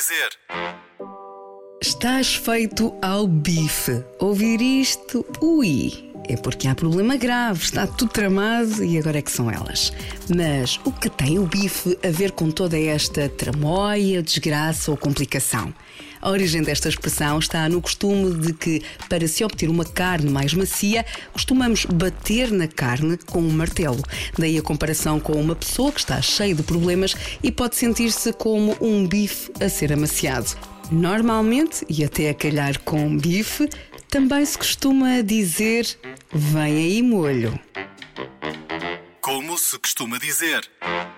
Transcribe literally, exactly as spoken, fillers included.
dizer. Estás feito ao bife. Ouvir isto, ui, é porque há problema grave, está tudo tramado e agora é que são elas. Mas o que tem o bife a ver com toda esta tramóia, desgraça ou complicação? A origem desta expressão está no costume de que, para se obter uma carne mais macia, costumamos bater na carne com um martelo. Daí a comparação com uma pessoa que está cheia de problemas e pode sentir-se como um bife a ser amaciado. Normalmente, e até a calhar com bife, também se costuma dizer: vem aí molho. Como se costuma dizer.